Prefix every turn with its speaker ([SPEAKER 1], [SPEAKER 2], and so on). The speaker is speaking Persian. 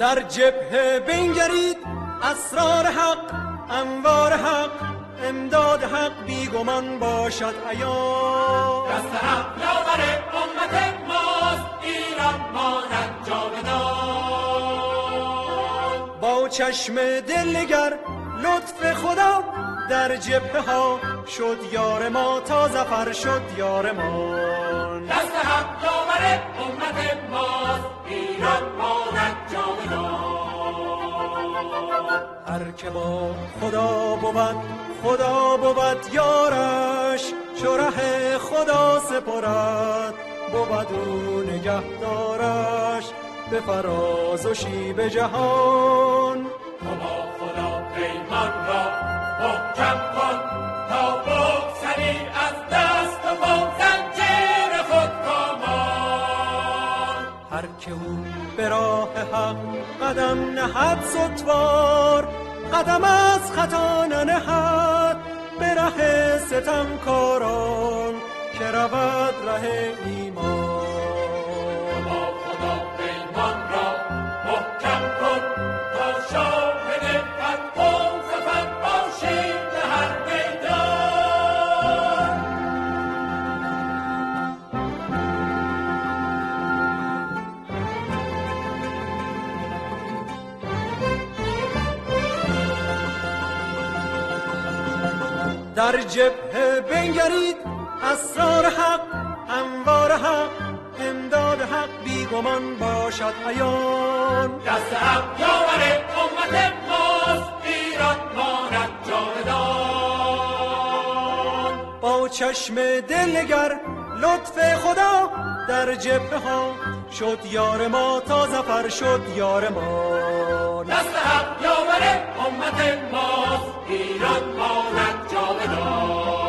[SPEAKER 1] در جبهه بنگرید اسرار حق، انوار حق، امداد حق بیگمان باشد عیان.
[SPEAKER 2] دست حق یاور امت ماست، ایران ماند جاودان.
[SPEAKER 1] با چشم دلنگر لطف خدا در جبهه ها شد یار ما، تا ظفر شد یار ما.
[SPEAKER 2] دست حق یاور امت ماست، ایران ماند جاودان.
[SPEAKER 1] هر که با خدا بود خدا بود یارش، چو ره خدا سپرد بود او نگهدارش. به فراز و شیب جهان
[SPEAKER 2] تو با خدا پیمان را محکم کن، تا بگسلی از دست و پا زنجیر خود کامان.
[SPEAKER 1] هر که او به راه حق قدم نهد ستوار، قدم از خطا ننهد به ره ستمکاران، که رود ره ایمان.
[SPEAKER 2] با خدا پیمان را محکم کن، تا شاهد فتح و ظفر باشیم به هر میدان.
[SPEAKER 1] در جبهه بنگرید اسرار حق، انوار حق، امداد حق بیگمان باشد عیان.
[SPEAKER 2] دست حق یاور امت ماست، ایران ماند جاودان.
[SPEAKER 1] با چشم دلنگر لطف خدا در جبهه ها شد یار ما، تا ظفر شد یار ما.
[SPEAKER 2] دست حق یاور امت ماست، ایران ماند جاودان.